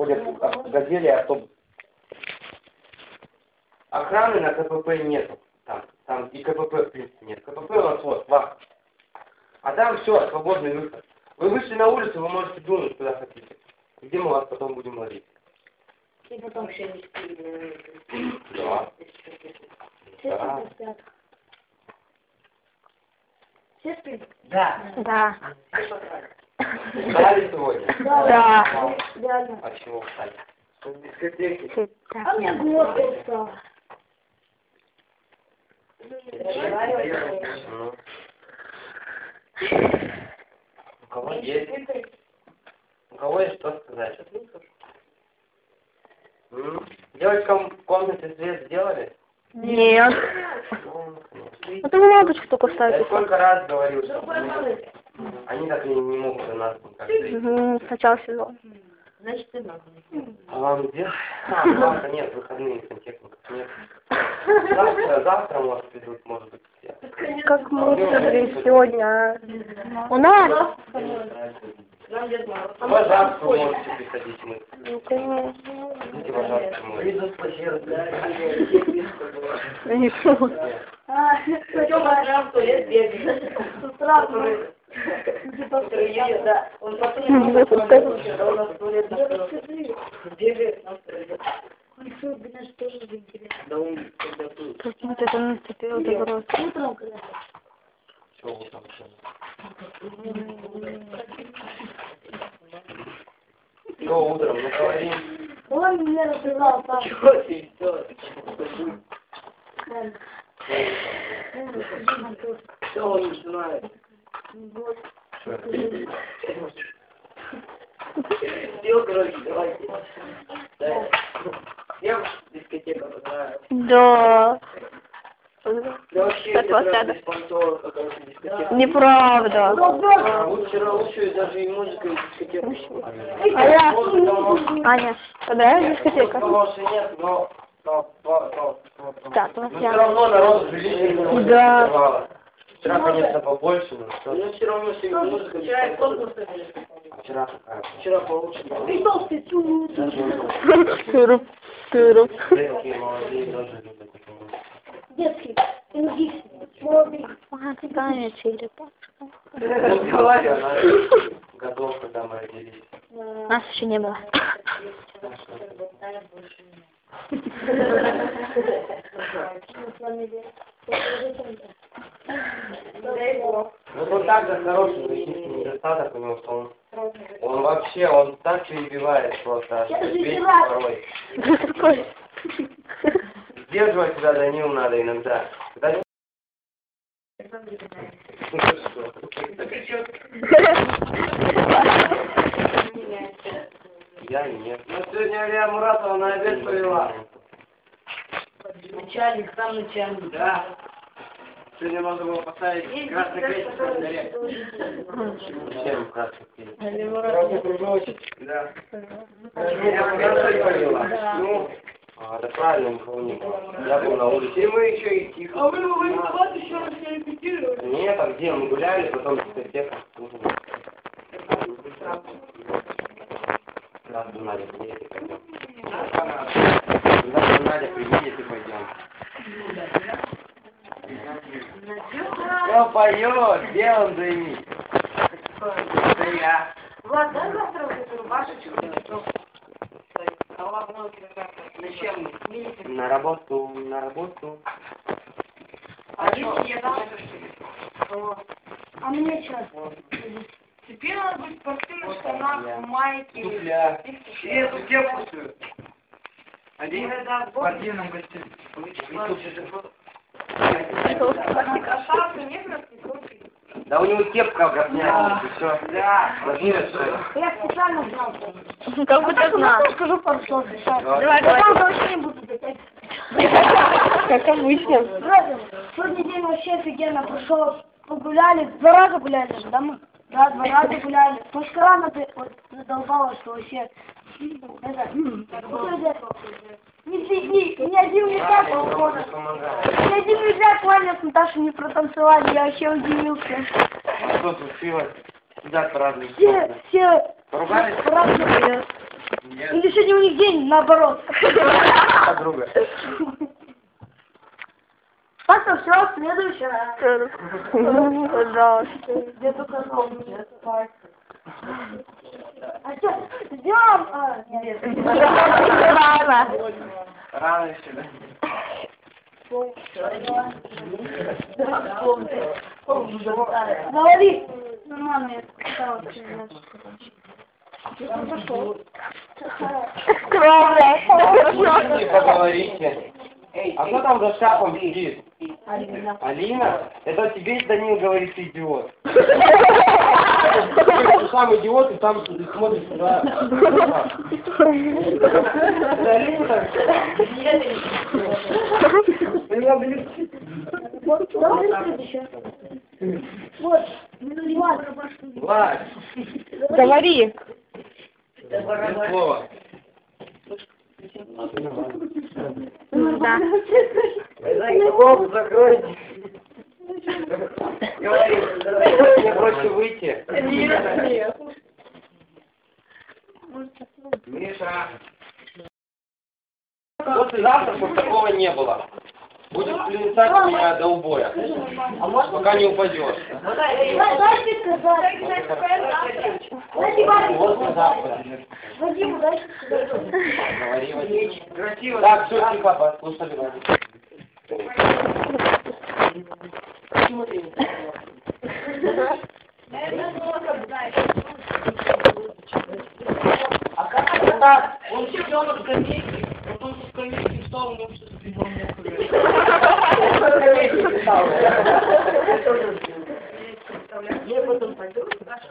проходят в «Газели» автобус. Охраны на КПП нету. Там и КПП в принципе нет. КПП у нас вот, вахта. А там все, свободный выход. Вы вышли на улицу, вы можете дунуть куда хотите. Где мы вас потом будем ловить? И потом все не спили. Да. Да. Все спят? Да. Да. Встали сегодня? Да. Реально. А чего встали? В дискотеке. А мне глотка устала. Ну. У кого есть? У кого есть что сказать? Девочкам в комнате свет сделали? Нет. Ну, конечно. Это вы лампочку только Я ставите. сколько раз говорю, что они так и не могут у нас никак зайти. Сначала сезон. Значит, ты надо. А вам где? Завтра нет, выходные сантехников нет. Завтра может придут, может быть, все. Как мы собрались сегодня, а? У нас? Нам Дед Мороз. Пожарку можете приходить мы. Ну, конечно. Идите пожарку мы. Не помню. Пойдем пожар в туалет бегает. С утра да. Он потом он нас в туалет бегает на туалет. Он что, блин, тоже интересно. Да он когда тут. Как вот это наступило добро. Утром когда? Что вы там что? Что утром? Ну говори. Он мне рассказал там. Чего ты делаешь? Что он не знает? Вот. Все, короче, давайте. Да. Всем дискотека понравилась. Да. Да вообще, Как вас это надо? беспонтово какая-то дискотека. Неправда. Вчера лучше даже и музыка, и дискотека. А я... Аня, понравилась дискотека? Хорошей нет, но Да, у нас все равно народ жилище Да. Вчера, конечно, побольше, но что? Ну, все равно сегодня музыка. Вчера и конкурс. Вчера какая? Вчера получше. Тырып, тырып. Детские молодые тоже любят эту музыку. Детский. Молодый. А, ты Таня черепа. Годов, когда мы родились. Нас еще не было. Ну он так же хороший, но единственный недостаток у него, что он вообще, он так перебивает просто, аж весь порой. Какой? Сдерживать себя Данил надо иногда. Когда... Я нет. Ну сегодня Алия Муратова на обед повела. Начальник, сам начальник. Да. Сегодня можно было поставить красный крестик на дворе. Всем красный крестик. Красный кружочек. Да. Я красный повела. Ну, да правильно, никого не было. Я был на улице. И мы еще и тихо. А вы еще раз не репетировали? Нет, а где? Мы гуляли, потом дискотека. Сразу Надя приедет и пойдем. Сразу Надя приедет и пойдем. Кто поет? Где он дымит? Это я. Влад, дай завтра вот эту рубашечку. Зачем? На работу, на работу. А мне что? Теперь надо быть в спортивных штанах, в майке. Туфля. И эту кепку свою. Один в спортивном костюме. Да у него кепка говняная, и все. Да. Я специально знал. Как будто знал. Скажу пару слов. Давай, Я давай. вообще не буду детать. Как обычно. Сегодня день вообще офигенно прошел. Погуляли, 2 раза гуляли же, да мы? Да, 2 раза гуляли. Мушкара задолбала, что вообще... Это... Ни один ребят, походу. Ни один ребят понял, с Наташей не протанцевали, я вообще удивился. Что случилось? Сидят по разным Все Поругались? разные. Или сегодня у них день наоборот. Подруга. Так-то все, следующее. Пожалуйста. Где только а что, ждем? Нет. Рано. Рано еще, да? Говори. Нормально, я сказала. Скромно. Не поговорите. А кто там за шкафом сидит? Алина. Алина? Это тебе Данил говорит, ты идиот. Ты сам идиот, и там ты смотришь туда. Это Алина так? Давай следующее. Вот, Влад. Влад, Говори. слово. Да. Лоб закройте. Говори, мне проще выйти. Нет. Миша. Послезавтра, чтобы такого не было. Будешь пленцать меня до убоя. Пока не упадешь. Дайте сказать. Дайте Вот Вадиму. завтра. Вадиму, дайте сказать. Говори, Вадим. Так, все, тихо, послушали, Вадим. А как это так? Он сидел на скамейке, потом со скамейки встал, он вообще с прибором Я потом пойду.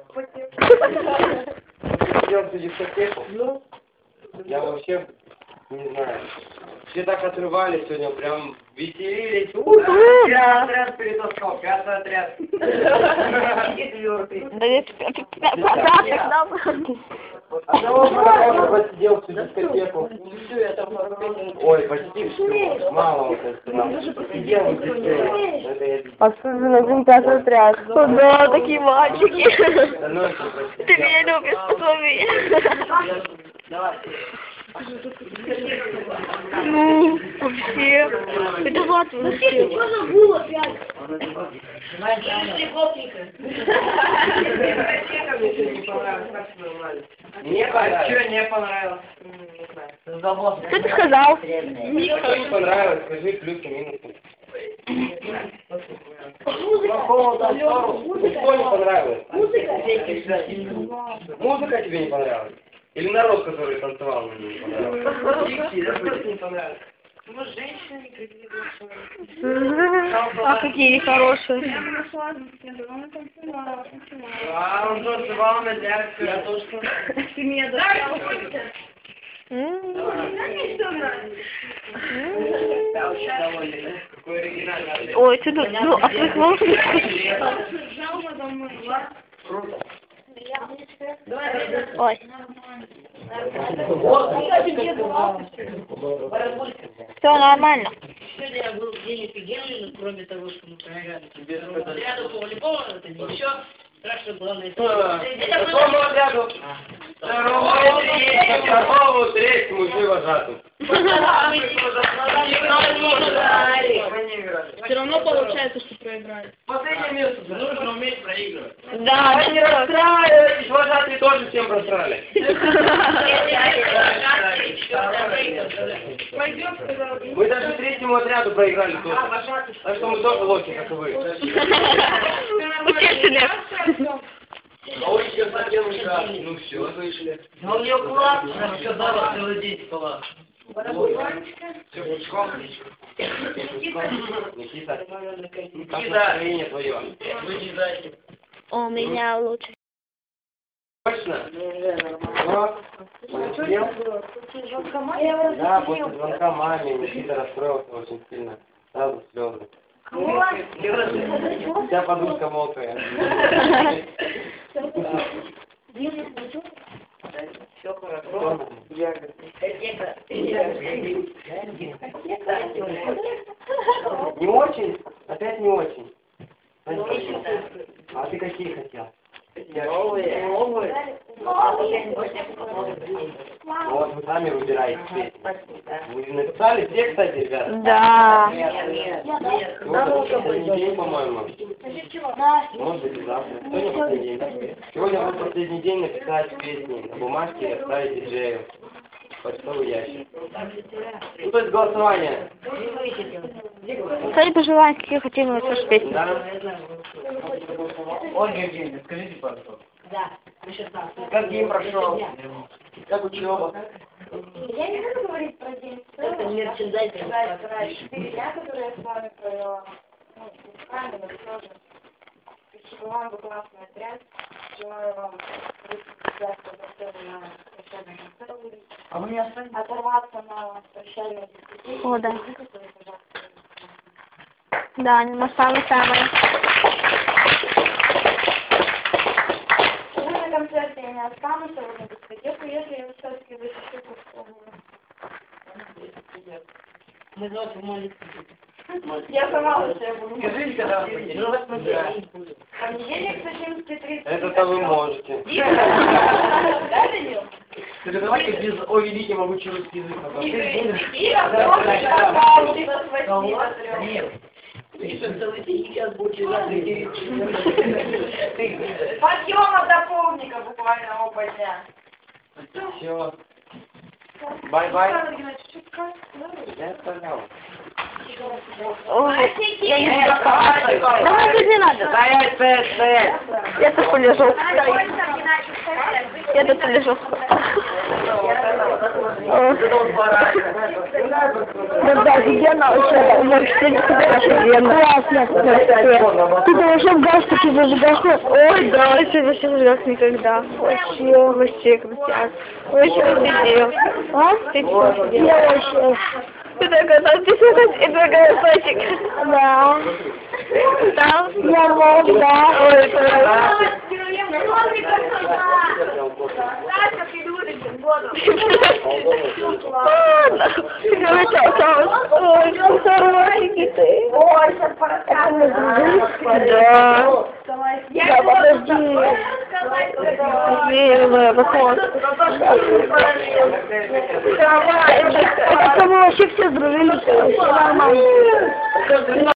Идем в дискотеку. Я вообще не знаю. Все так отрывались сегодня, прям веселились. Пятый отряд перетаскал, пятый отряд. Четвертый. Да ведь пятый нам. Одного паровоза посидел всю дискотеку. Ой, почти все. Мало вот это. Сидел вот здесь. Это я видел. Особенно один пятый отряд. Да, такие мальчики. Да ну, это почти. Ты меня любишь, посмотри. Ну, вообще. Это Влад вообще. Что забыл опять? Мне понравилось. Не понравилось. Что ты сказал? Что не понравилось, скажи плюсы, минусы. Что не понравилось? Музыка тебе не понравилась? Или народ, который танцевал, мне не понравился? Ну, женщины А какие хорошие. А, он танцевал на ляске, я тоже. Ты меня достал. Какой оригинальный. Ой, ты ну, отвлекло. Ой. Все нормально. Сегодня я был день офигенный, но кроме того, что мы проиграли. Ряду по волейболу, это не все. Страшно главное. Какому отряду? Второму, третьему, все вожатым. Все равно получается, что проиграли. Последнее место. Нужно уметь проигрывать. Да, Вы не расстраивайтесь, вожатые тоже всем просрали. Мы даже третьему отряду проиграли тоже. Так что мы тоже лохи, как и вы. Утешили. А вы еще совсем не так. Ну все, вышли. Да у нее класс, рассказала целый день спала. Все, пучком. Никита. Как настроение твое? Вы не знаете. У меня лучше. Точно? Вот. Да, после звонка маме Никита расстроился очень сильно. Сразу слезы. Вся подушка мокрая. Все хорошо. Не очень? Опять не очень? А ты какие хотел? Новые. Вот вы сами выбираете песни. Вы написали все, кстати, ребята? Да. Сегодня последний день, по-моему. Может быть, и завтра. Сегодня последний день. Сегодня будет последний день написать песни на бумажке и отправить диджею. Почтовый ящик. Ну, то есть голосование. Кстати, пожелания, какие хотели вы слушать песни. Да? Ольга Евгеньевна, скажите, пожалуйста. Да. Как день прошел? Как учеба? Я не буду говорить про день. Это мерчендайзинг. 4 дня, которые я с вами провела. Ну, правильно, тоже. Вам бы классный отряд. Желаю вам на прощальный концерт. А вы не останетесь? Оторваться на прощальную дискотеку. О, да. Да, на самое-самое. Уже на концерте я не останусь, а вот на дискотеку, если я все-таки выпущу, то Мы завтра молимся. я сама лучше буду. Скажите, когда вы будете? Ну, вот понедельник. Понедельник с 11:30. Это-то вы можете. Да, Данил? Так давайте без «О великий могучий русский язык». Нет. Ты что, целый день сейчас будешь Подъема до полдника буквально оба дня. Все. Бай-бай. Я понял. Ой, я не знаю. Давай, тут не надо. Стоять. Я тут полежу. Я тут полежу. Да, офигенно вообще. Вообще офигенно. Классно. Ты вообще в галстуке зажигаешь? Ой, да, вообще зажигал никогда. Вообще крутяк. Вообще офигел. А? Ты что офигел? Я вообще. Ты такой, ты голосочек. Да. Да? Я мог, да. Ой, это... Ладно. Ой, хорошенький ты. Ой, сейчас пора. Да. Да, подожди. Милая, вот. Это мы вообще все сдружили. Все нормально.